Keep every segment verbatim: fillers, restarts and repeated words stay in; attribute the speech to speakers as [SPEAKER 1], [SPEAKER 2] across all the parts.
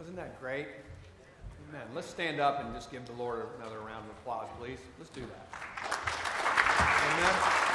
[SPEAKER 1] Wasn't that great? Amen. Let's stand up and just give the Lord another round of applause, please. Let's do that. Amen.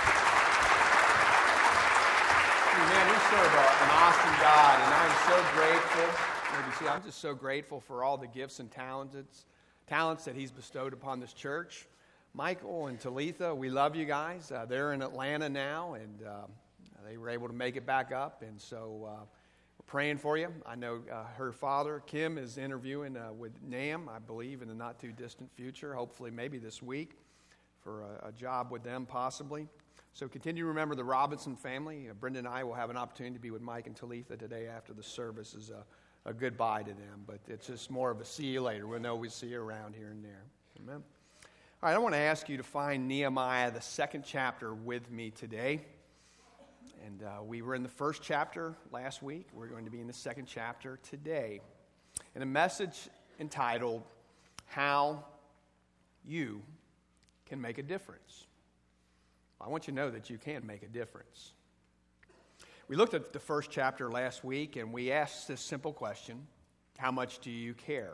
[SPEAKER 1] Man, we serve a, an awesome God, and I'm so grateful. Maybe see, I'm just so grateful for all the gifts and talents, talents that He's bestowed upon this church. Michael and Talitha, we love you guys. Uh, they're in Atlanta now, and uh, they were able to make it back up, and so uh, we're praying for you. I know uh, her father, Kim, is interviewing uh, with NAM, I believe, in the not-too-distant future, hopefully maybe this week, for a, a job with them possibly. So continue to remember the Robinson family. Uh, Brenda and I will have an opportunity to be with Mike and Talitha today after the service is a, a goodbye to them, but it's just more of a see you later. We'll know we see you around here and there. Amen. All right, I want to ask you to find Nehemiah, the second chapter, with me today. And uh, we were in the first chapter last week. We're going to be in the second chapter today. In a message entitled, How You Can Make a Difference. I want you to know that you can make a difference. We looked at the first chapter last week, and we asked this simple question, how much do you care?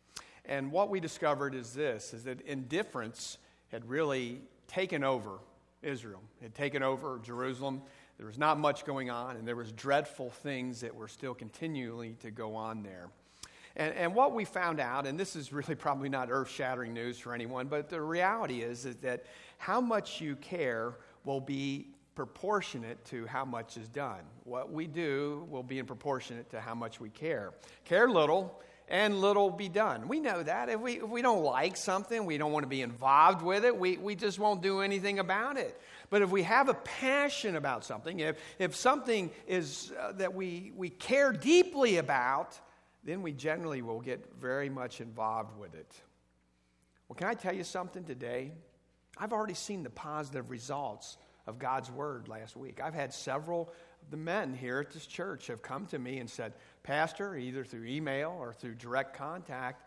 [SPEAKER 1] And what we discovered is this, is that indifference had really taken over Israel, had taken over Jerusalem. There was not much going on, and there was dreadful things that were still continually to go on there. And, and what we found out, and this is really probably not earth-shattering news for anyone, but the reality is, is that how much you care will be proportionate to how much is done. What we do will be in proportionate to how much we care. Care little, and little be done. We know that. If we if we don't like something, we don't want to be involved with it, we, we just won't do anything about it. But if we have a passion about something, if if something is uh, that we, we care deeply about, then we generally will get very much involved with it. Well, can I tell you something today? I've already seen the positive results of God's Word last week. I've had several of the men here at this church have come to me and said, Pastor, either through email or through direct contact,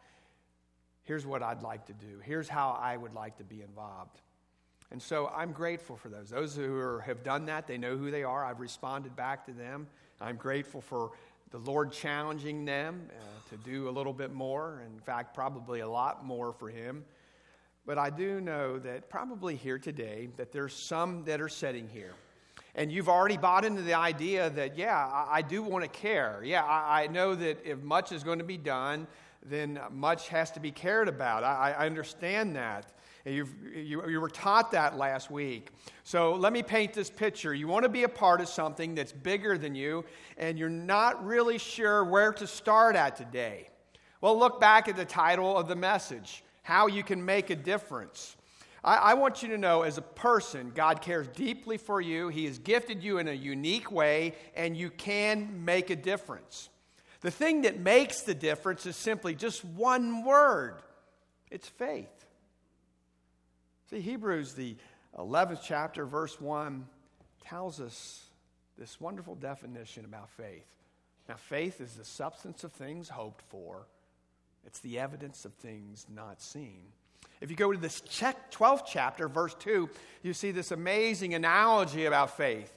[SPEAKER 1] here's what I'd like to do. Here's how I would like to be involved. And so I'm grateful for those. Those who are, have done that, they know who they are. I've responded back to them. I'm grateful for the Lord challenging them uh, to do a little bit more. In fact, probably a lot more for Him. But I do know that probably here today that there's some that are sitting here. And you've already bought into the idea that, yeah, I, I do want to care. Yeah, I, I know that if much is going to be done, then much has to be cared about. I, I understand that. And you've, you, you were taught that last week. So let me paint this picture. You want to be a part of something that's bigger than you, and you're not really sure where to start at today. Well, look back at the title of the message, How You Can Make a Difference. I, I want you to know, as a person, God cares deeply for you. He has gifted you in a unique way, and you can make a difference. The thing that makes the difference is simply just one word. It's faith. See, Hebrews, the eleventh chapter, verse one, tells us this wonderful definition about faith. Now, faith is the substance of things hoped for. It's the evidence of things not seen. If you go to this twelfth chapter, verse two, you see this amazing analogy about faith.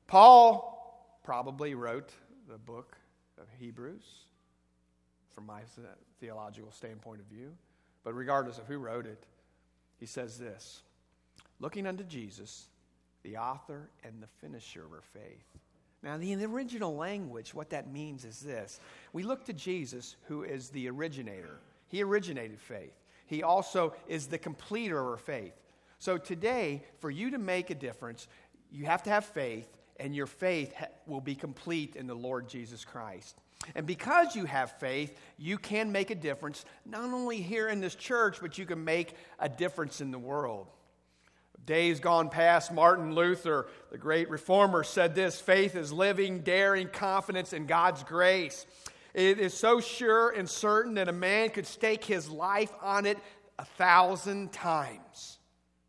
[SPEAKER 1] Paul probably wrote the book of Hebrews from my theological standpoint of view. But regardless of who wrote it, he says this, looking unto Jesus, the author and the finisher of our faith. Now, in the original language, what that means is this. We look to Jesus, who is the originator. He originated faith. He also is the completer of our faith. So today, for you to make a difference, you have to have faith, and your faith ha- will be complete in the Lord Jesus Christ. And because you have faith, you can make a difference, not only here in this church, but you can make a difference in the world. Days gone past, Martin Luther, the great reformer, said this, faith is living, daring confidence in God's grace. It is so sure and certain that a man could stake his life on it a thousand times.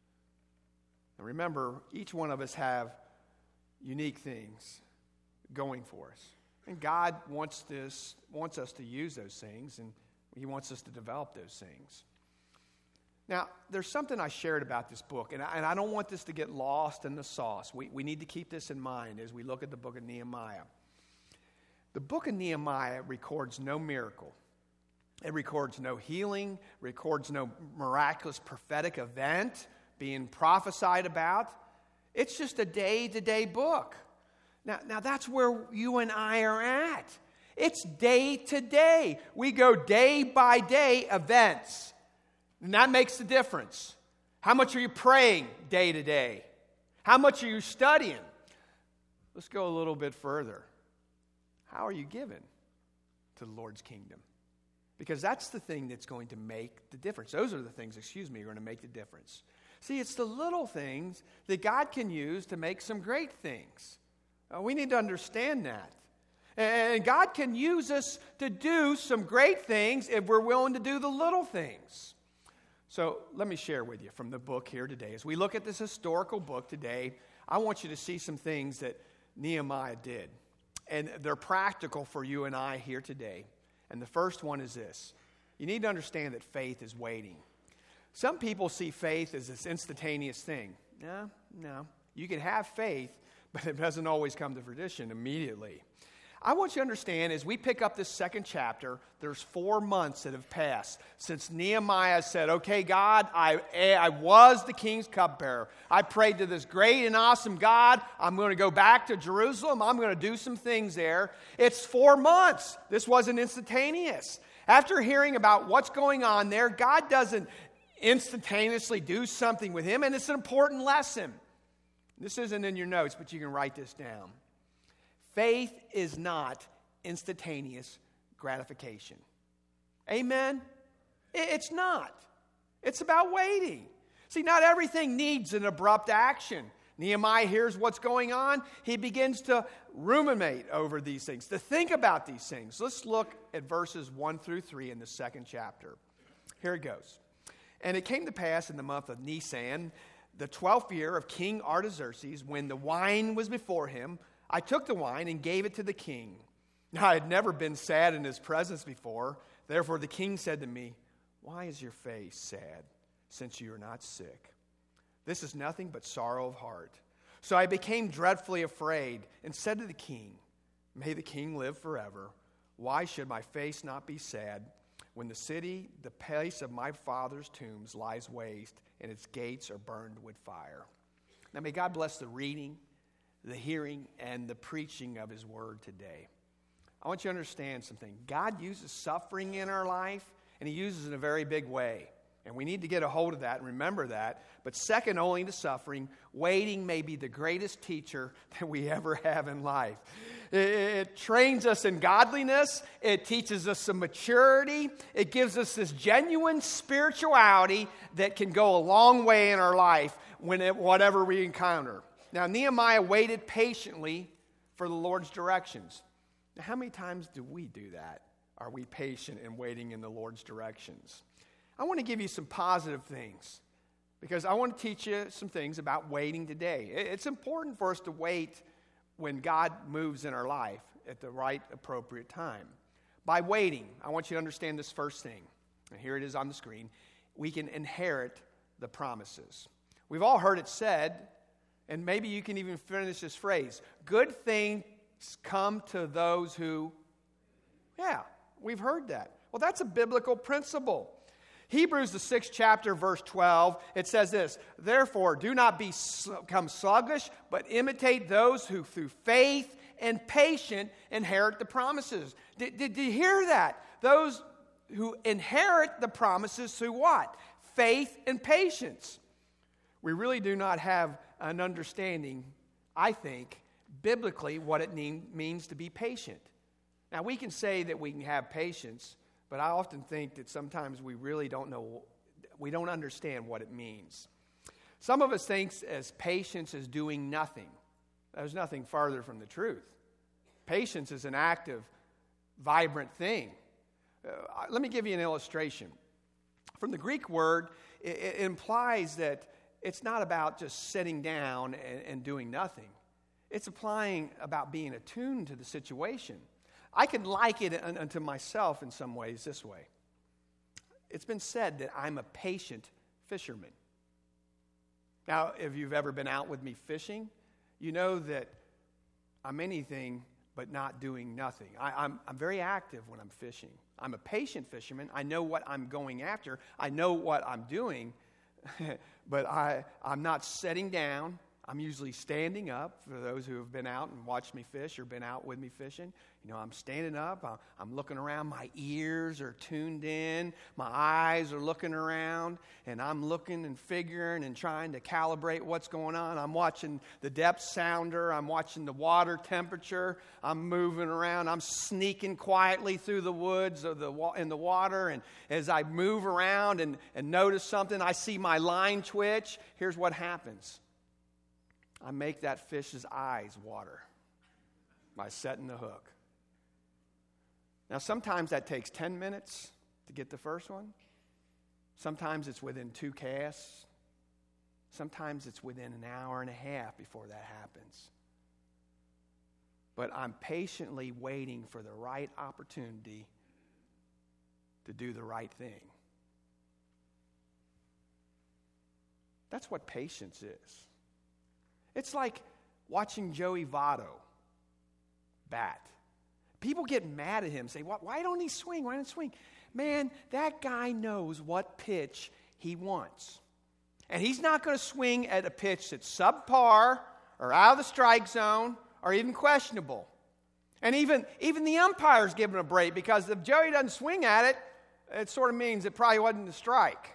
[SPEAKER 1] And remember, each one of us have unique things going for us. And God wants this, wants us to use those things, and He wants us to develop those things. Now, there's something I shared about this book, and I, and I don't want this to get lost in the sauce. We, we need to keep this in mind as we look at the book of Nehemiah. The book of Nehemiah records no miracle. It records no healing, records no miraculous prophetic event being prophesied about. It's just a day-to-day book. Now, now that's where you and I are at. It's day to day. We go day by day events. And that makes the difference. How much are you praying day to day? How much are you studying? Let's go a little bit further. How are you giving to the Lord's kingdom? Because that's the thing that's going to make the difference. Those are the things, excuse me, are going to make the difference. See, it's the little things that God can use to make some great things. Uh, we need to understand that. And God can use us to do some great things if we're willing to do the little things. So let me share with you from the book here today. As we look at this historical book today, I want you to see some things that Nehemiah did. And they're practical for you and I here today. And the first one is this. You need to understand that faith is waiting. Some people see faith as this instantaneous thing. No, no. You can have faith, but it doesn't always come to fruition immediately. I want you to understand, as we pick up this second chapter, there's four months that have passed since Nehemiah said, okay, God, I, I was the king's cupbearer. I prayed to this great and awesome God. I'm going to go back to Jerusalem. I'm going to do some things there. It's four months. This wasn't instantaneous. After hearing about what's going on there, God doesn't instantaneously do something with him, and it's an important lesson. This isn't in your notes, but you can write this down. Faith is not instantaneous gratification. Amen? It's not. It's about waiting. See, not everything needs an abrupt action. Nehemiah hears what's going on. He begins to ruminate over these things, to think about these things. Let's look at verses one through three in the second chapter. Here it goes. And it came to pass in the month of Nisan, the twelfth year of King Artaxerxes, when the wine was before him, I took the wine and gave it to the king. Now, I had never been sad in his presence before. Therefore, the king said to me, why is your face sad, since you are not sick? This is nothing but sorrow of heart. So I became dreadfully afraid and said to the king, may the king live forever. Why should my face not be sad when the city, the place of my father's tombs, lies waste and its gates are burned with fire? Now, may God bless the reading, the hearing, and the preaching of his word today. I want you to understand something. God uses suffering in our life, and he uses it in a very big way. And we need to get a hold of that and remember that. But second only to suffering, waiting may be the greatest teacher that we ever have in life. It, it trains us in godliness. It teaches us some maturity. It gives us this genuine spirituality that can go a long way in our life when it, whatever we encounter. Now, Nehemiah waited patiently for the Lord's directions. Now, how many times do we do that? Are we patient in waiting in the Lord's directions? I want to give you some positive things because I want to teach you some things about waiting today. It's important for us to wait when God moves in our life at the right, appropriate time. By waiting, I want you to understand this first thing. And here it is on the screen. We can inherit the promises. We've all heard it said, and maybe you can even finish this phrase. Good things come to those who, yeah, we've heard that. Well, that's a biblical principle. Hebrews, the sixth chapter, verse twelve, it says this, therefore, do not be, become sluggish, but imitate those who through faith and patience inherit the promises. Did, did, did you hear that? Those who inherit the promises through what? Faith and patience. We really do not have an understanding, I think, biblically what it mean, means to be patient. Now, we can say that we can have patience, but I often think that sometimes we really don't know, we don't understand what it means. Some of us think as patience is doing nothing. There's nothing farther from the truth. Patience is an active, vibrant thing. Uh, let me give you an illustration. From the Greek word, it, it implies that it's not about just sitting down and, and doing nothing. It's applying about being attuned to the situation. I can liken it unto myself in some ways this way. It's been said that I'm a patient fisherman. Now, if you've ever been out with me fishing, you know that I'm anything but not doing nothing. I, I'm, I'm very active when I'm fishing. I'm a patient fisherman. I know what I'm going after. I know what I'm doing, but I, I'm not sitting down. I'm usually standing up. For those who have been out and watched me fish or been out with me fishing, you know, I'm standing up. I'm looking around. My ears are tuned in. My eyes are looking around, and I'm looking and figuring and trying to calibrate what's going on. I'm watching the depth sounder. I'm watching the water temperature. I'm moving around. I'm sneaking quietly through the woods of the in the water, and as I move around and, and notice something, I see my line twitch. Here's what happens. I make that fish's eyes water by setting the hook. Now, sometimes that takes ten minutes to get the first one. Sometimes it's within two casts. Sometimes it's within an hour and a half before that happens. But I'm patiently waiting for the right opportunity to do the right thing. That's what patience is. It's like watching Joey Votto bat. People get mad at him, say, why don't he swing? Why don't he swing? Man, that guy knows what pitch he wants. And he's not going to swing at a pitch that's subpar or out of the strike zone or even questionable. And even, even the umpire's giving a break, because if Joey doesn't swing at it, it sort of means it probably wasn't a strike.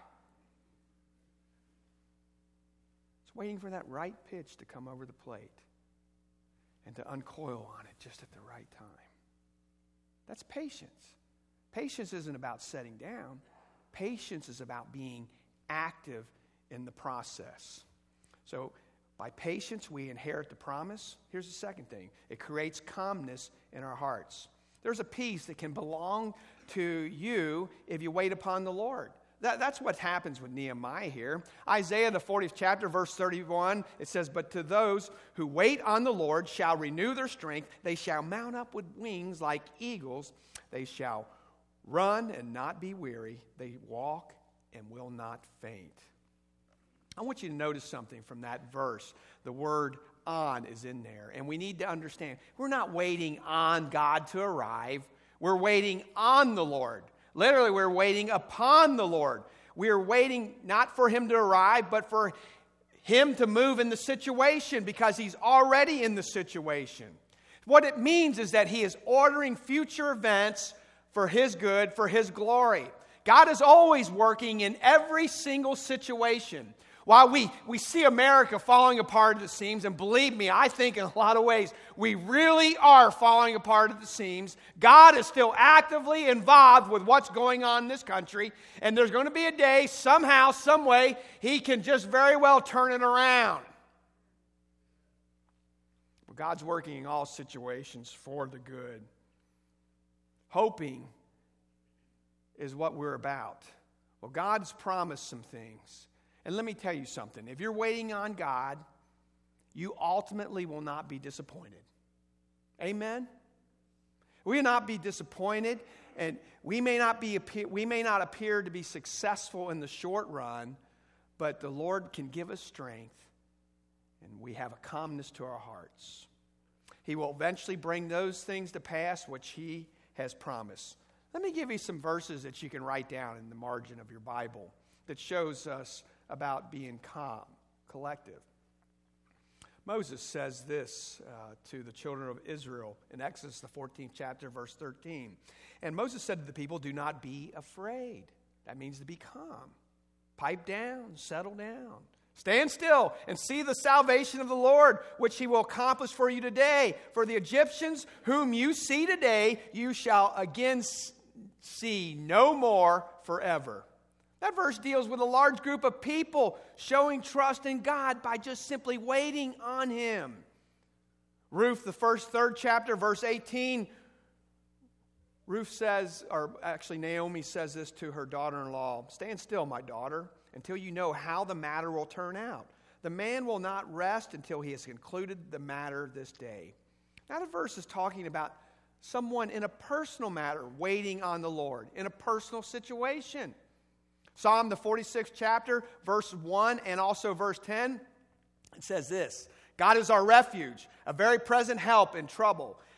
[SPEAKER 1] Waiting for that right pitch to come over the plate and to uncoil on it just at the right time. That's patience. Patience isn't about setting down. Patience is about being active in the process. So by patience, we inherit the promise. Here's the second thing. It creates calmness in our hearts. There's a peace that can belong to you if you wait upon the Lord. That, that's what happens with Nehemiah here. Isaiah, the fortieth chapter, verse thirty-one, it says, "But to those who wait on the Lord shall renew their strength. They shall mount up with wings like eagles. They shall run and not be weary. They walk and will not faint." I want you to notice something from that verse. The word "on" is in there. And we need to understand, we're not waiting on God to arrive. We're waiting on the Lord. Literally, we're waiting upon the Lord. We're waiting not for Him to arrive, but for Him to move in the situation, because He's already in the situation. What it means is that He is ordering future events for His good, for His glory. God is always working in every single situation. While we, we see America falling apart at the seams, and believe me, I think in a lot of ways we really are falling apart at the seams, God is still actively involved with what's going on in this country, and there's going to be a day, somehow, some way, He can just very well turn it around. But God's working in all situations for the good. Hoping is what we're about. Well, God's promised some things. And let me tell you something. If you're waiting on God, you ultimately will not be disappointed. Amen? We will not be disappointed, and we may not be we may not appear to be successful in the short run, but the Lord can give us strength, and we have a calmness to our hearts. He will eventually bring those things to pass which He has promised. Let me give you some verses that you can write down in the margin of your Bible that shows us about being calm, collective. Moses says this uh, to the children of Israel in Exodus, the fourteenth chapter, verse thirteen. And Moses said to the people, "Do not be afraid." That means to be calm. Pipe down, settle down. Stand still and see the salvation of the Lord, which He will accomplish for you today. For the Egyptians whom you see today, you shall again see no more forever. That verse deals with a large group of people showing trust in God by just simply waiting on Him. Ruth, the first, third chapter, verse eighteen, Ruth says, or actually Naomi says this to her daughter-in-law, "Stand still, my daughter, until you know how the matter will turn out. The man will not rest until he has concluded the matter this day." Now the verse is talking about someone in a personal matter waiting on the Lord, in a personal situation. Psalm, the forty-sixth chapter, verse one and also verse ten, it says this: "God is our refuge, a very present help in trouble.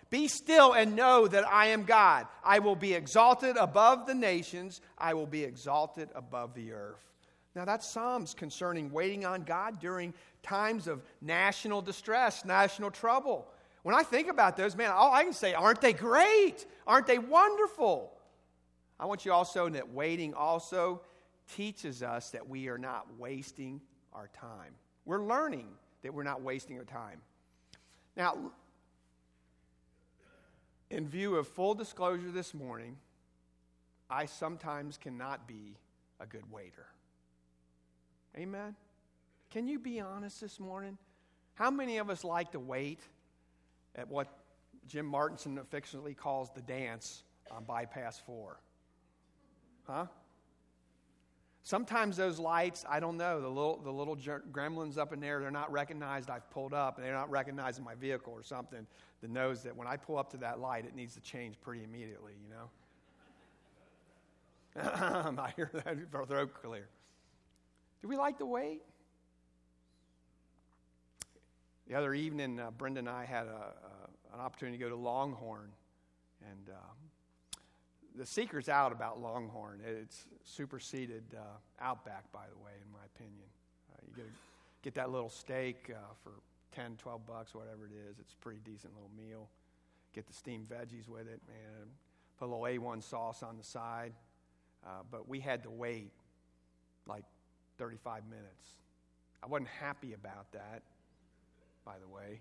[SPEAKER 1] Be still and know that I am God. I will be exalted above the nations. I will be exalted above the earth. Now that's Psalms concerning waiting on God during times of national distress, national trouble. When I think about those, man, all I can say, aren't they great? Aren't they wonderful? I want you also to know that waiting also teaches us that we are not wasting our time. We're learning that we're not wasting our time. Now, in view of full disclosure this morning, I sometimes cannot be a good waiter. Amen? Can you be honest this morning? How many of us like to wait at what Jim Martinson affectionately calls the dance on bypass four? Huh? Sometimes those lights, I don't know, the little the little gremlins up in there, they're not recognized. I've pulled up, and they're not recognizing my vehicle or something that knows that when I pull up to that light, it needs to change pretty immediately, you know? I hear that throat clear. Do we like to wait? The other evening, uh, Brenda and I had a, a, an opportunity to go to Longhorn, and uh, the secret's out about Longhorn. It's superseded uh, Outback, by the way, in my opinion. Uh, you get, a, get that little steak uh, for ten, twelve bucks, whatever it is. It's a pretty decent little meal. Get the steamed veggies with it, man. Put a little A one sauce on the side. Uh, but we had to wait like thirty-five minutes. I wasn't happy about that, by the way.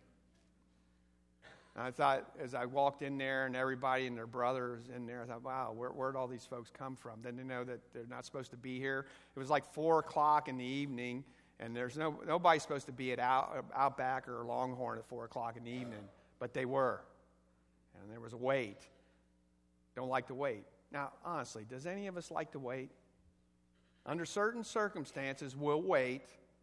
[SPEAKER 1] And I thought, as I walked in there and everybody and their brothers in there, I thought, wow, where, where'd all these folks come from? Then they know that they're not supposed to be here. It was like four o'clock in the evening, and there's no nobody supposed to be at Out, Outback or Longhorn at four o'clock in the evening, but they were. And there was a wait. Don't like to wait. Now, honestly, does any of us like to wait? Under certain circumstances, we'll wait,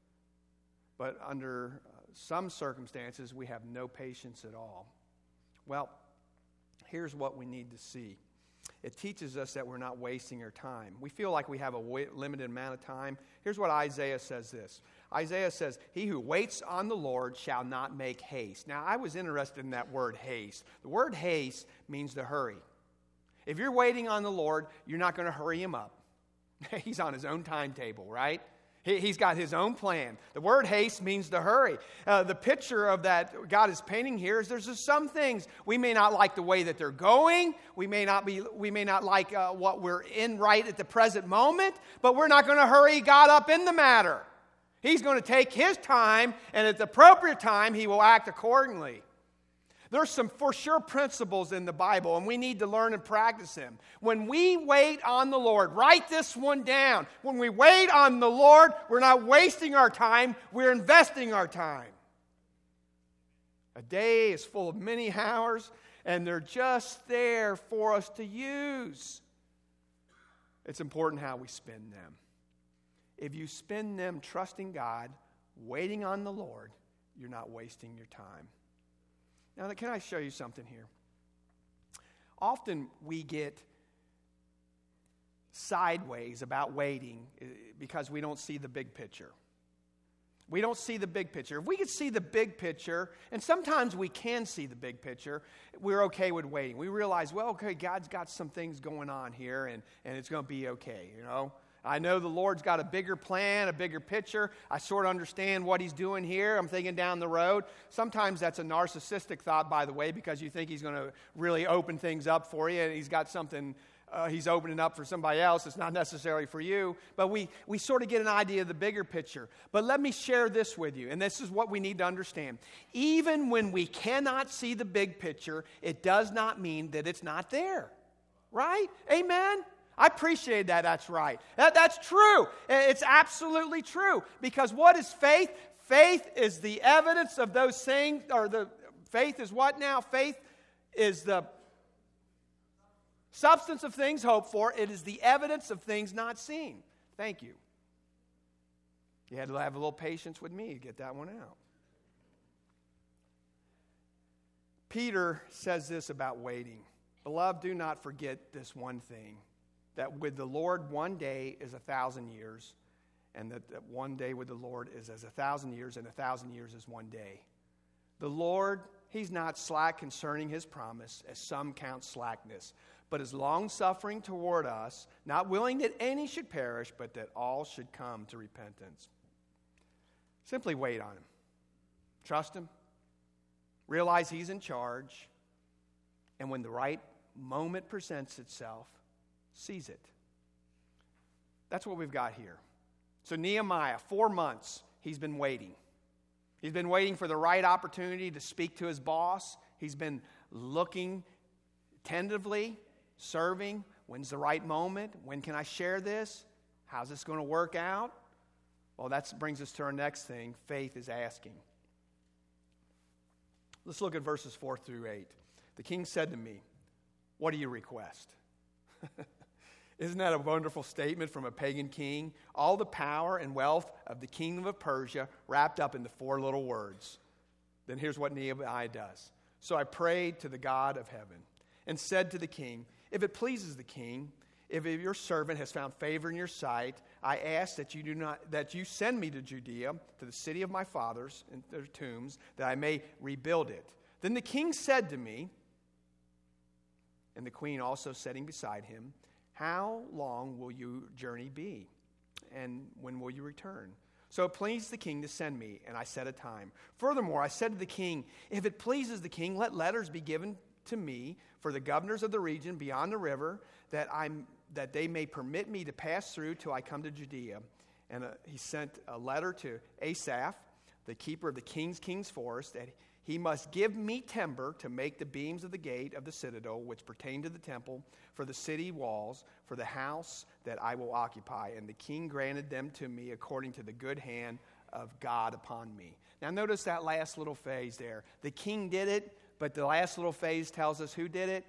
[SPEAKER 1] but under uh, some circumstances, we have no patience at all. Well, here's what we need to see. It teaches us that we're not wasting our time. We feel like we have a wa- limited amount of time. Here's what Isaiah says this. Isaiah says, "He who waits on the Lord shall not make haste." Now, I was interested in that word haste. The word haste means to hurry. If you're waiting on the Lord, you're not going to hurry him up. He's on his own timetable, right? He, he's got his own plan. The word haste means to hurry. Uh, the picture of that God is painting here is there's just some things we may not like the way that they're going. We may not be. We may not like uh, what we're in right at the present moment, but we're not going to hurry God up in the matter. He's going to take his time, and at the appropriate time, he will act accordingly. There's some for sure principles in the Bible, and we need to learn and practice them. When we wait on the Lord, write this one down. When we wait on the Lord, we're not wasting our time, we're investing our time. A day is full of many hours, and they're just there for us to use. It's important how we spend them. If you spend them trusting God, waiting on the Lord, you're not wasting your time. Now, can I show you something here? Often we get sideways about waiting because we don't see the big picture. We don't see the big picture. If we could see the big picture, and sometimes we can see the big picture, we're okay with waiting. We realize, well, okay, God's got some things going on here, and, and it's going to be okay, you know? I know the Lord's got a bigger plan, a bigger picture. I sort of understand what he's doing here. I'm thinking down the road. Sometimes that's a narcissistic thought, by the way, because you think he's going to really open things up for you, and he's got something uh, he's opening up for somebody else. It's not necessarily for you. But we, we sort of get an idea of the bigger picture. But let me share this with you, and this is what we need to understand. Even when we cannot see the big picture, it does not mean that it's not there. Right? Amen? I appreciate that. That's right. That, that's true. It's absolutely true. Because what is faith? Faith is the evidence of those things, or the faith is what now? Faith is the substance of things hoped for. It is the evidence of things not seen. Thank you. You had to have a little patience with me to get that one out. Peter says this about waiting. Beloved, do not forget this one thing, that with the Lord one day is a thousand years, and that, that one day with the Lord is as a thousand years, and a thousand years is one day. The Lord he's not slack concerning his promise, as some count slackness, but is long-suffering toward us, not willing that any should perish, but that all should come to repentance. Simply wait on him. Trust him. Realize he's in charge. And when the right moment presents itself, seize it. That's what we've got here. So Nehemiah, four months, he's been waiting. He's been waiting for the right opportunity to speak to his boss. He's been looking tentatively, serving. When's the right moment? When can I share this? How's this going to work out? Well, that brings us to our next thing. Faith is asking. Let's look at verses four through eight. The king said to me, "What do you request?" Isn't that a wonderful statement from a pagan king? All the power and wealth of the kingdom of Persia wrapped up in the four little words. Then here's what Nehemiah does. So I prayed to the God of heaven and said to the king, "If it pleases the king, if your servant has found favor in your sight, I ask that you do not that you send me to Judea, to the city of my fathers and their tombs, that I may rebuild it." Then the king said to me, and the queen also sitting beside him, "How long will your journey be? And when will you return?" So it pleased the king to send me, and I set a time. Furthermore, I said to the king, "If it pleases the king, let letters be given to me for the governors of the region beyond the river, that I'm that they may permit me to pass through till I come to Judea." And uh, he sent a letter to Asaph, the keeper of the king's king's forest, that he must give me timber to make the beams of the gate of the citadel, which pertain to the temple, for the city walls, for the house that I will occupy. And the king granted them to me according to the good hand of God upon me. Now notice that last little phase there. The king did it, but the last little phase tells us who did it?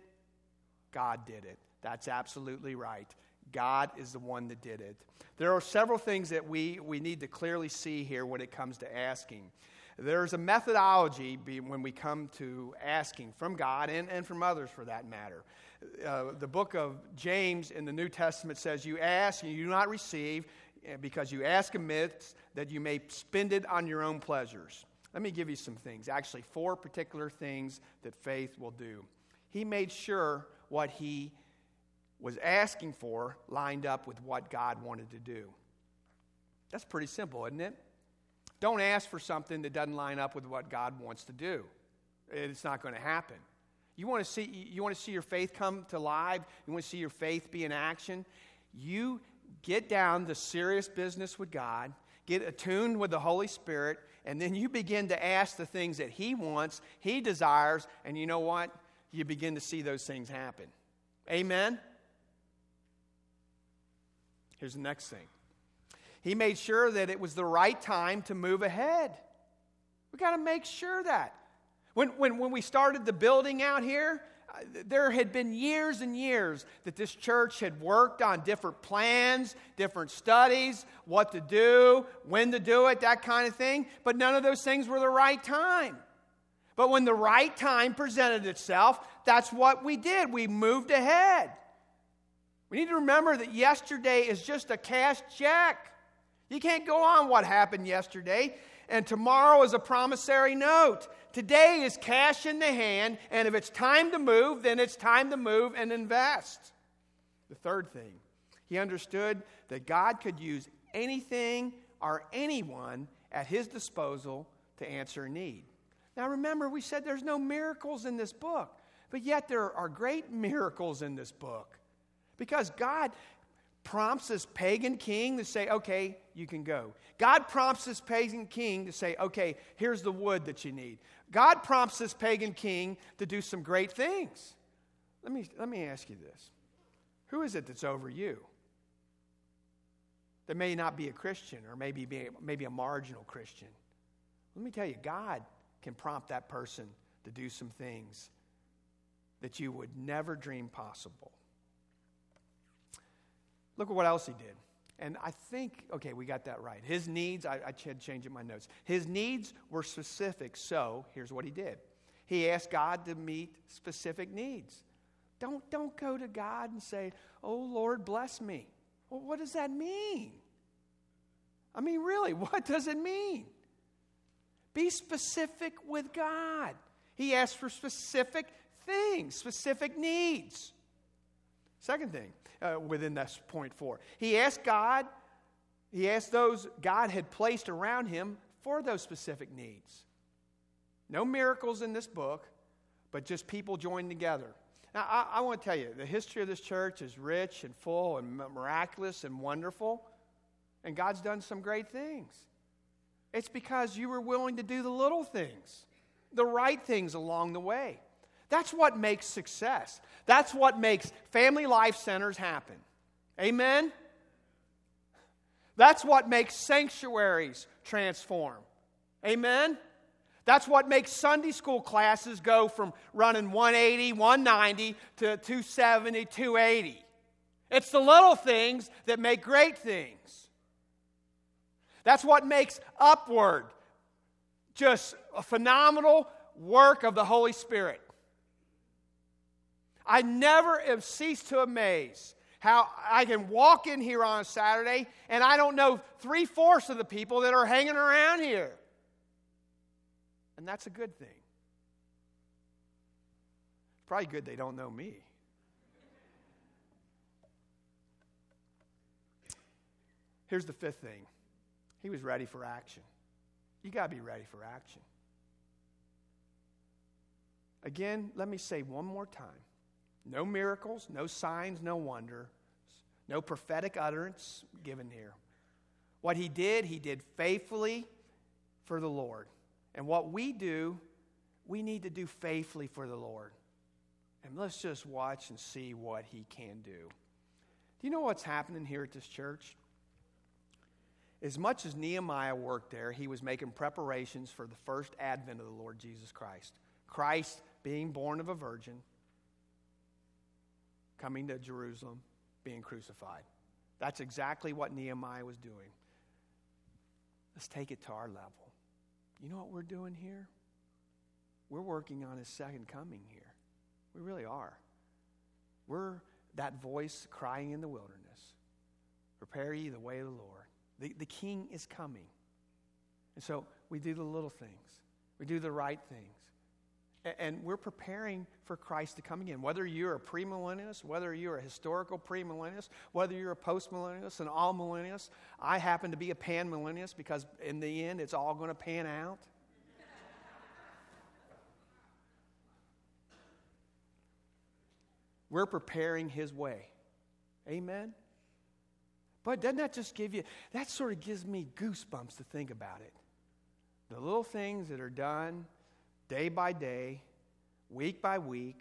[SPEAKER 1] God did it. That's absolutely right. God is the one that did it. There are several things that we, we need to clearly see here when it comes to asking. There's a methodology when we come to asking from God and, and from others for that matter. Uh, the book of James in the New Testament says, "You ask and you do not receive, because you ask amiss, that you may spend it on your own pleasures." Let me give you some things. Actually, four particular things that faith will do. He made sure what he was asking for lined up with what God wanted to do. That's pretty simple, isn't it? Don't ask for something that doesn't line up with what God wants to do. It's not going to happen. You want to see you want to see your faith come to life? You want to see your faith be in action? You get down to serious business with God, get attuned with the Holy Spirit, and then you begin to ask the things that He wants, He desires, and you know what? You begin to see those things happen. Amen? Here's the next thing. He made sure that it was the right time to move ahead. We've got to make sure that. When, when, when we started the building out here, uh, there had been years and years that this church had worked on different plans, different studies, what to do, when to do it, that kind of thing. But none of those things were the right time. But when the right time presented itself, that's what we did. We moved ahead. We need to remember that yesterday is just a cash check. You can't go on what happened yesterday, and tomorrow is a promissory note. Today is cash in the hand, and if it's time to move, then it's time to move and invest. The third thing, he understood that God could use anything or anyone at His disposal to answer a need. Now remember, we said there's no miracles in this book, but yet there are great miracles in this book. Because God prompts this pagan king to say, "Okay, you can go." God prompts this pagan king to say, "Okay, here's the wood that you need." God prompts this pagan king to do some great things. Let me, let me ask you this. Who is it that's over you? That may not be a Christian, or maybe be, maybe a marginal Christian. Let me tell you, God can prompt that person to do some things that you would never dream possible. Look at what else he did. And I think, okay, we got that right. His needs, I, I had to change in my notes. His needs were specific, so here's what he did. He asked God to meet specific needs. Don't, don't go to God and say, "Oh, Lord, bless me." Well, what does that mean? I mean, really, what does it mean? Be specific with God. He asked for specific things, specific needs. Second thing, uh, within this point four, he asked God, he asked those God had placed around him for those specific needs. No miracles in this book, but just people joined together. Now, I, I want to tell you, the history of this church is rich and full and miraculous and wonderful, and God's done some great things. It's because you were willing to do the little things, the right things along the way. That's what makes success. That's what makes family life centers happen. Amen? That's what makes sanctuaries transform. Amen? That's what makes Sunday school classes go from running one eighty, one ninety to two seventy, two eighty. It's the little things that make great things. That's what makes Upward just a phenomenal work of the Holy Spirit. I never have ceased to amaze how I can walk in here on a Saturday and I don't know three-fourths of the people that are hanging around here. And that's a good thing. It's probably good they don't know me. Here's the fifth thing. He was ready for action. You got to be ready for action. Again, let me say one more time. No miracles, no signs, no wonders, no prophetic utterance given here. What he did, he did faithfully for the Lord. And what we do, we need to do faithfully for the Lord. And let's just watch and see what he can do. Do you know what's happening here at this church? As much as Nehemiah worked there, he was making preparations for the first advent of the Lord Jesus Christ. Christ being born of a virgin, coming to Jerusalem, being crucified. That's exactly what Nehemiah was doing. Let's take it to our level. You know what we're doing here? We're working on his second coming here. We really are. We're that voice crying in the wilderness. Prepare ye the way of the Lord. The, the King is coming. And so we do the little things. We do the right things. And we're preparing for Christ to come again. Whether you're a premillennialist, whether you're a historical premillennialist, whether you're a postmillennialist, an all-millennialist. I happen to be a pan-millennialist because in the end, it's all going to pan out. We're preparing his way. Amen? But doesn't that just give you, that sort of gives me goosebumps to think about it. The little things that are done day by day, week by week,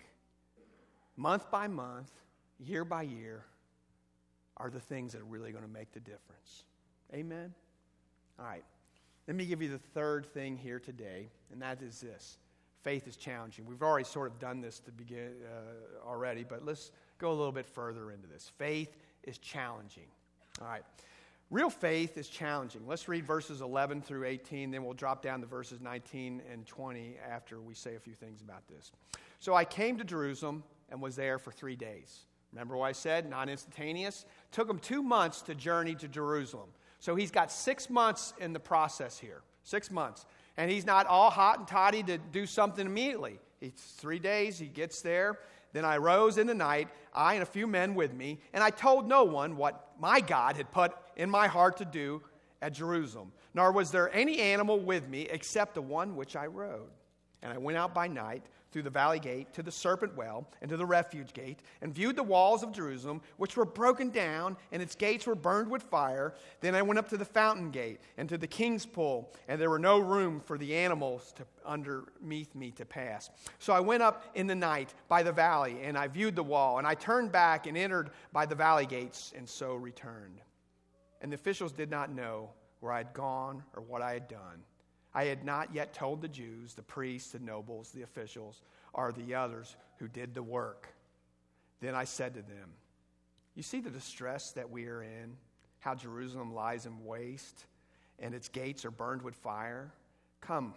[SPEAKER 1] month by month, year by year, are the things that are really going to make the difference. Amen? All right. Let me give you the third thing here today, and that is this. Faith is challenging. We've already sort of done this to begin uh, already, but let's go a little bit further into this. Faith is challenging. All right. Real faith is challenging. Let's read verses eleven through eighteen, then we'll drop down to verses nineteen and twenty after we say a few things about this. So I came to Jerusalem and was there for three days. Remember what I said? Not instantaneous. Took him two months to journey to Jerusalem. So he's got six months in the process here. Six months. And he's not all hot and toddy to do something immediately. It's three days. He gets there. Then I rose in the night, I and a few men with me, and I told no one what my God had put in my heart to do at Jerusalem. Nor was there any animal with me except the one which I rode. And I went out by night through the valley gate to the serpent well and to the refuge gate, and viewed the walls of Jerusalem, which were broken down, and its gates were burned with fire. Then I went up to the fountain gate and to the king's pool, and there were no room for the animals to underneath me to pass. So I went up in the night by the valley, and I viewed the wall, and I turned back and entered by the valley gates, and so returned. And the officials did not know where I had gone or what I had done. I had not yet told the Jews, the priests, the nobles, the officials, or the others who did the work. Then I said to them, you see the distress that we are in, how Jerusalem lies in waste, and its gates are burned with fire? Come,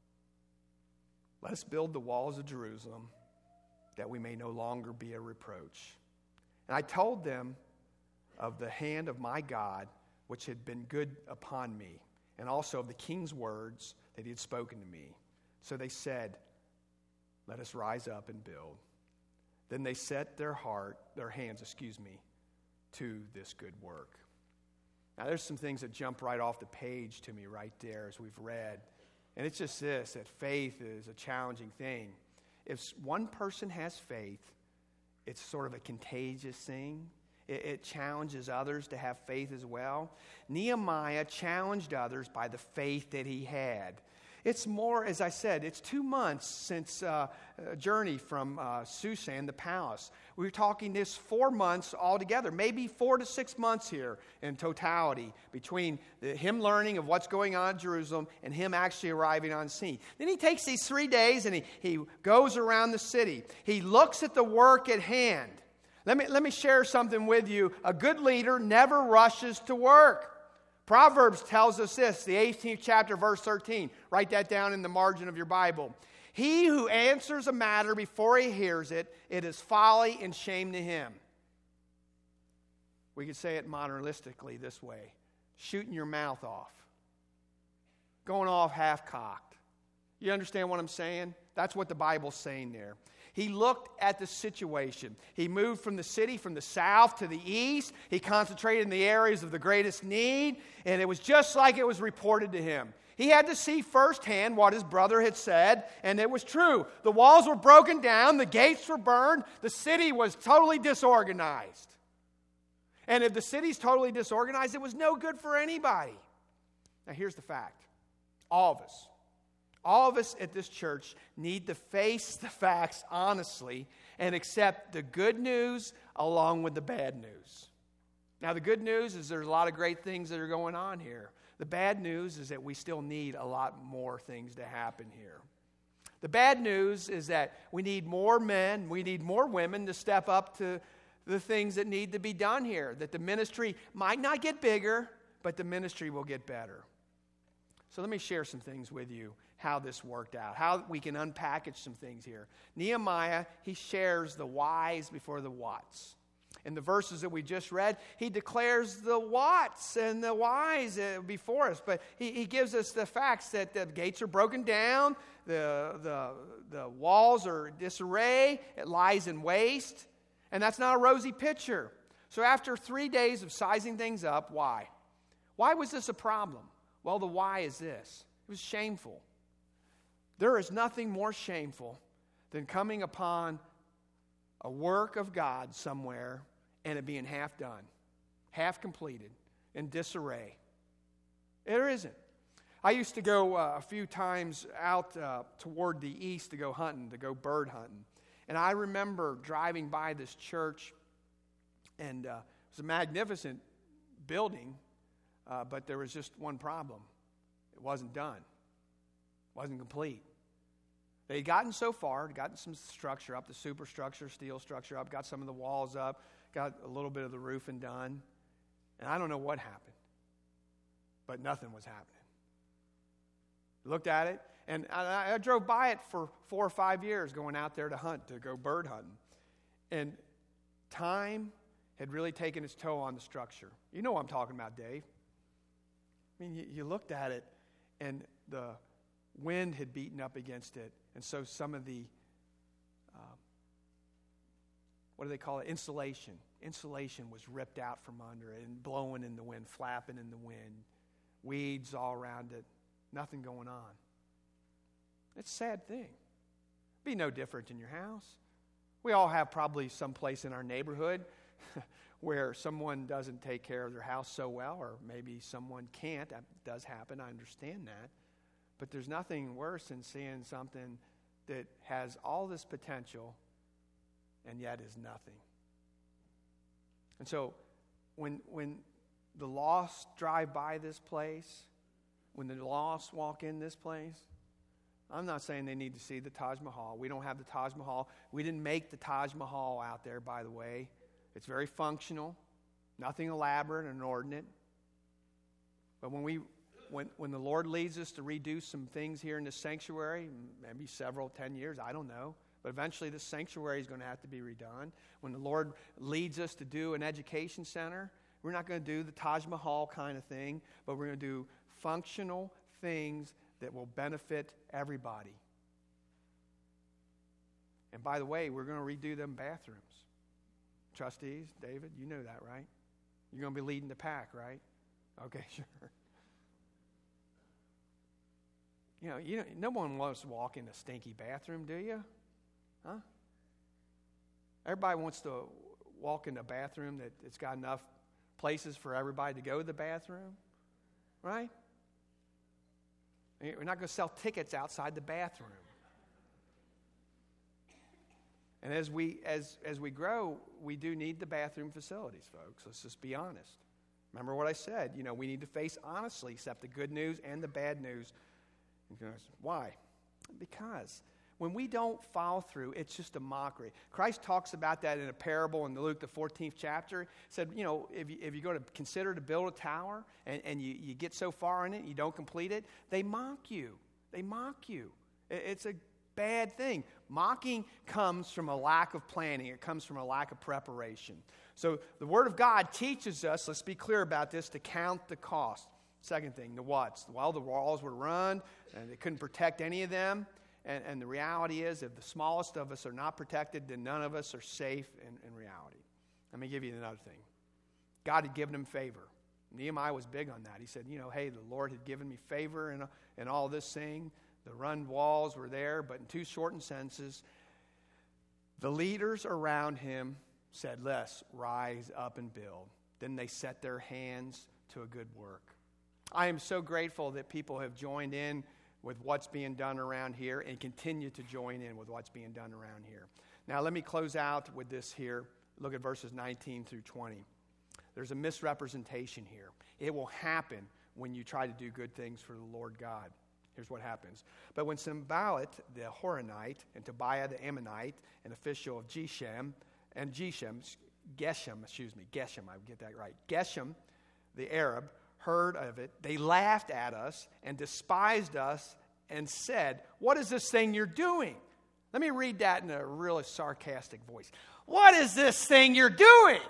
[SPEAKER 1] let us build the walls of Jerusalem, that we may no longer be a reproach. And I told them of the hand of my God, which had been good upon me, and also of the king's words that he had spoken to me. So they said, let us rise up and build. Then they set their heart, their hands, excuse me, to this good work. Now, there's some things that jump right off the page to me right there as we've read. And it's just this, that faith is a challenging thing. If one person has faith, it's sort of a contagious thing. It, it challenges others to have faith as well. Nehemiah challenged others by the faith that he had. It's more, as I said, it's two months since uh, a journey from uh, Susan, the palace. We were talking this four months altogether, maybe four to six months here in totality between the, him learning of what's going on in Jerusalem and him actually arriving on scene. Then he takes these three days and he, he goes around the city. He looks at the work at hand. Let me, let me share something with you. A good leader never rushes to work. Proverbs tells us this, the eighteenth chapter, verse thirteen. Write that down in the margin of your Bible. He who answers a matter before he hears it, it is folly and shame to him. We could say it modernistically this way. Shooting your mouth off. Going off half-cocked. You understand what I'm saying? That's what the Bible's saying there. He looked at the situation. He moved from the city, from the south to the east. He concentrated in the areas of the greatest need. And it was just like it was reported to him. He had to see firsthand what his brother had said. And it was true. The walls were broken down. The gates were burned. The city was totally disorganized. And if the city's totally disorganized, it was no good for anybody. Now here's the fact. All of us. All of us at this church need to face the facts honestly and accept the good news along with the bad news. Now, the good news is there's a lot of great things that are going on here. The bad news is that we still need a lot more things to happen here. The bad news is that we need more men, we need more women to step up to the things that need to be done here. That the ministry might not get bigger, but the ministry will get better. So let me share some things with you, how this worked out, how we can unpackage some things here. Nehemiah, he shares the whys before the whats. In the verses that we just read, he declares the whats and the whys before us. But he, he gives us the facts that the gates are broken down, the, the, the walls are disarray, it lies in waste. And that's not a rosy picture. So after three days of sizing things up, why? Why was this a problem? Well, the why is this. It was shameful. There is nothing more shameful than coming upon a work of God somewhere and it being half done, half completed, in disarray. There isn't. I used to go uh, a few times out uh, toward the east to go hunting, to go bird hunting. And I remember driving by this church, and uh, it was a magnificent building, uh, but there was just one problem. It wasn't done. It wasn't complete. They had gotten so far, gotten some structure up, the superstructure, steel structure up, got some of the walls up, got a little bit of the roofing done. And I don't know what happened, but nothing was happening. Looked at it, and I, I drove by it for four or five years going out there to hunt, to go bird hunting. And time had really taken its toll on the structure. You know what I'm talking about, Dave. I mean, you, you looked at it, and the wind had beaten up against it. And so some of the, uh, what do they call it, insulation. Insulation was ripped out from under it and blowing in the wind, flapping in the wind. Weeds all around it. Nothing going on. It's a sad thing. Be no different in your house. We all have probably some place in our neighborhood where someone doesn't take care of their house so well, or maybe someone can't. That does happen. I understand that. But there's nothing worse than seeing something that has all this potential and yet is nothing. And so when when the lost drive by this place, when the lost walk in this place, I'm not saying they need to see the Taj Mahal. We don't have the Taj Mahal. We didn't make the Taj Mahal out there, by the way. It's very functional, nothing elaborate and inordinate. But when we When when the Lord leads us to redo some things here in this sanctuary, maybe several, ten years, I don't know. But eventually this sanctuary is going to have to be redone. When the Lord leads us to do an education center, we're not going to do the Taj Mahal kind of thing, but we're going to do functional things that will benefit everybody. And by the way, we're going to redo them bathrooms. Trustees, David, you know that, right? You're going to be leading the pack, right? Okay, sure. You know, you know, no one wants to walk in a stinky bathroom, do you? Huh? Everybody wants to walk in a bathroom that it's got enough places for everybody to go to the bathroom, right? We're not going to sell tickets outside the bathroom. And as we as as we grow, we do need the bathroom facilities, folks. Let's just be honest. Remember what I said. You know, we need to face honestly, accept the good news and the bad news. Why? Because when we don't follow through, it's just a mockery. Christ talks about that in a parable in Luke, the fourteenth chapter. He said, you know, if, you, if you're going to consider to build a tower and, and you, you get so far in it, you don't complete it, they mock you. They mock you. It, it's a bad thing. Mocking comes from a lack of planning. It comes from a lack of preparation. So the Word of God teaches us, let's be clear about this, to count the cost. Second thing, the what's. Well, the walls were run, and they couldn't protect any of them. And, and the reality is, if the smallest of us are not protected, then none of us are safe in, in reality. Let me give you another thing. God had given him favor. Nehemiah was big on that. He said, you know, hey, the Lord had given me favor in, in all this thing. The run walls were there, but in two shortened sentences, the leaders around him said, let's rise up and build. Then they set their hands to a good work. I am so grateful that people have joined in with what's being done around here and continue to join in with what's being done around here. Now, let me close out with this here. Look at verses nineteen through twenty. There's a misrepresentation here. It will happen when you try to do good things for the Lord God. Here's what happens. But when Sanballat the Horonite and Tobiah the Ammonite, an official of Geshem, and Geshem, Geshem, excuse me, Geshem, I would get that right, Geshem, the Arab, heard of it, they laughed at us and despised us and said, what is this thing you're doing? Let me read that in a really sarcastic voice. What is this thing you're doing?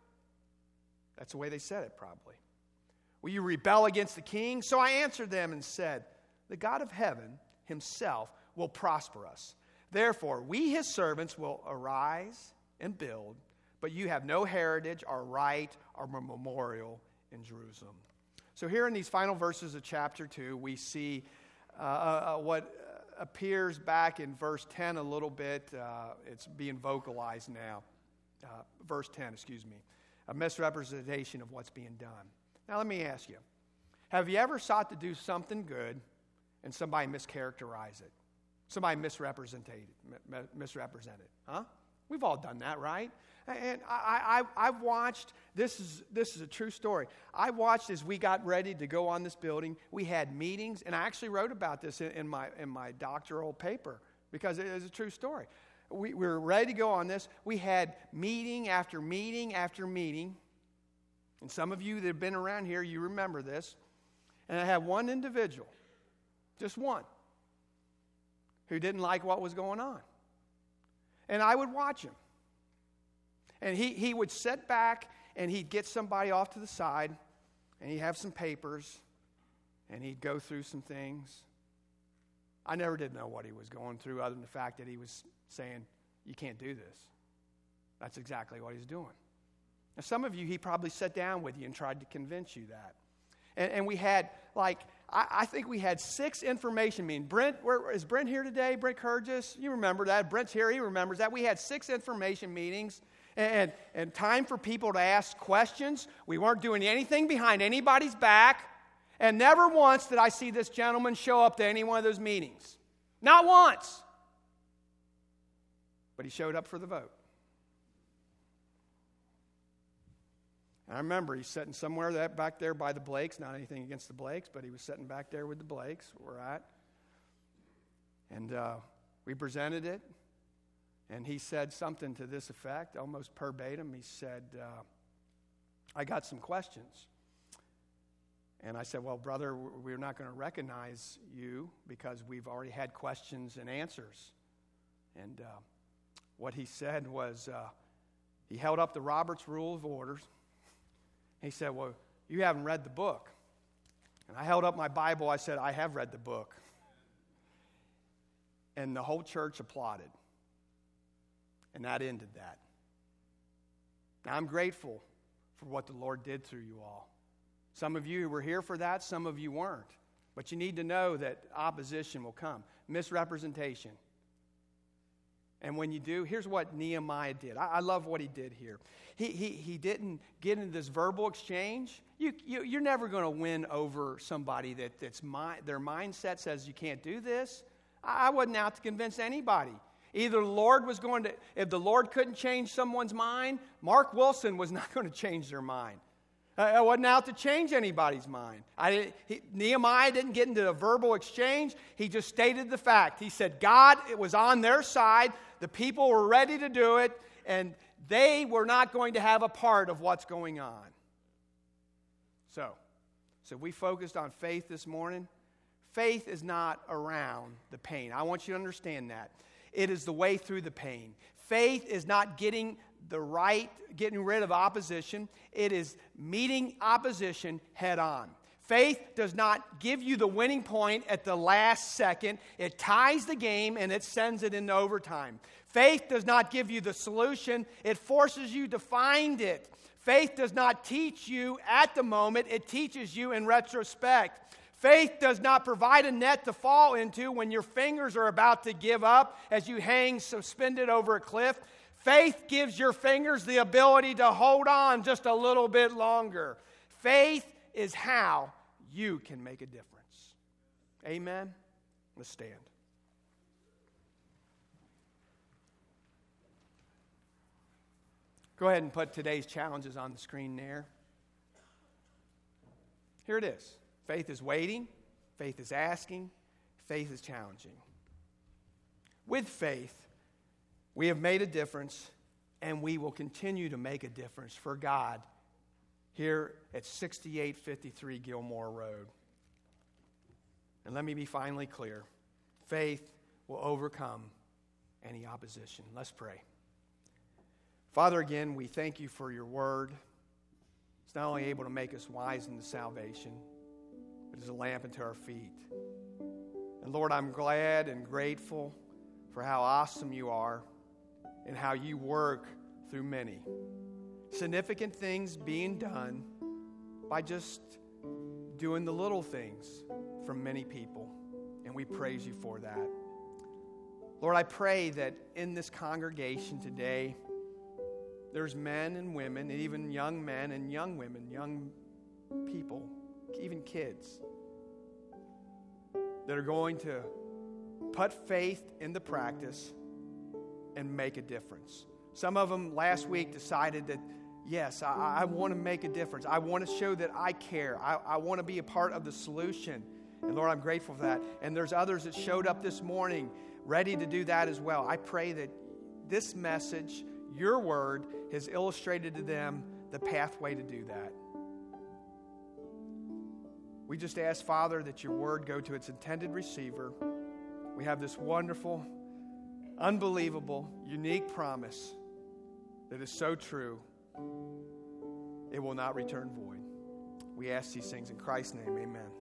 [SPEAKER 1] That's the way they said it, probably. Will you rebel against the king? So I answered them and said, the God of heaven himself will prosper us. Therefore, we his servants will arise and build, but you have no heritage or right or memorial in Jerusalem. So here in these final verses of chapter two, we see uh, uh, what appears back in verse ten a little bit. Uh, it's being vocalized now. Uh, verse ten, excuse me. A misrepresentation of what's being done. Now let me ask you, have you ever sought to do something good and somebody mischaracterized it? Somebody misrepresented it, misrepresented it, huh? We've all done that, right? And I, I, I've watched, this is this is a true story. I watched as we got ready to go on this building. We had meetings, and I actually wrote about this in, in my in my doctoral paper because it is a true story. We, we were ready to go on this. We had meeting after meeting after meeting. And some of you that have been around here, you remember this. And I had one individual, just one, who didn't like what was going on. And I would watch him. And he, he would sit back and he'd get somebody off to the side and he'd have some papers and he'd go through some things. I never did know what he was going through other than the fact that he was saying, you can't do this. That's exactly what he's doing. Now, some of you, he probably sat down with you and tried to convince you that. And, and we had, like, I, I think we had six information meetings. Brent, where, is Brent here today? Brent Kurgis? You remember that. Brent's here. He remembers that. We had six information meetings and, and time for people to ask questions. We weren't doing anything behind anybody's back. And never once did I see this gentleman show up to any one of those meetings. Not once. But he showed up for the vote. And I remember he's sitting somewhere that back there by the Blakes. Not anything against the Blakes, but he was sitting back there with the Blakes, where we're at. And uh, we presented it. And he said something to this effect, almost verbatim. He said, uh, I got some questions. And I said, well, brother, we're not going to recognize you because we've already had questions and answers. And uh, what he said was, uh, he held up the Robert's Rule of Orders. He said, well, you haven't read the book. And I held up my Bible. I said, I have read the book. And the whole church applauded. And that ended that. Now, I'm grateful for what the Lord did through you all. Some of you were here for that, some of you weren't. But you need to know that opposition will come. Misrepresentation. And when you do, here's what Nehemiah did. I, I love what he did here. He, he, he didn't get into this verbal exchange. You, you, you're never going to win over somebody that that's my, their mindset says you can't do this. I, I wasn't out to convince anybody. Either the Lord was going to, if the Lord couldn't change someone's mind, Mark Wilson was not going to change their mind. I wasn't out to change anybody's mind. I didn't, he, Nehemiah didn't get into a verbal exchange. He just stated the fact. He said God, it was on their side. The people were ready to do it, and they were not going to have a part of what's going on. So, so we focused on faith this morning. Faith is not around the pain. I want you to understand that. It is the way through the pain. Faith is not getting the right, getting rid of opposition. It is meeting opposition head on. Faith does not give you the winning point at the last second. It ties the game and it sends it into overtime. Faith does not give you the solution. It forces you to find it. Faith does not teach you at the moment. It teaches you in retrospect. Faith does not provide a net to fall into when your fingers are about to give up as you hang suspended over a cliff. Faith gives your fingers the ability to hold on just a little bit longer. Faith is how you can make a difference. Amen? Let's stand. Go ahead and put today's challenges on the screen there. Here it is. Faith is waiting. Faith is asking. Faith is challenging. With faith, we have made a difference, and we will continue to make a difference for God here at sixty-eight fifty-three Gilmore Road. And let me be finally clear. Faith will overcome any opposition. Let's pray. Father, again, we thank you for your word. It's not only able to make us wise into salvation, but is a lamp unto our feet. And Lord, I'm glad and grateful for how awesome you are and how you work through many. Significant things being done by just doing the little things from many people. And we praise you for that. Lord, I pray that in this congregation today, there's men and women, and even young men and young women, young people, even kids, that are going to put faith into practice and make a difference. Some of them last week decided that, yes, I, I want to make a difference. I want to show that I care. I, I want to be a part of the solution. And Lord, I'm grateful for that. And there's others that showed up this morning ready to do that as well. I pray that this message, your word, has illustrated to them the pathway to do that. We just ask, Father, that your word go to its intended receiver. We have this wonderful, unbelievable, unique promise that is so true, it will not return void. We ask these things in Christ's name, amen.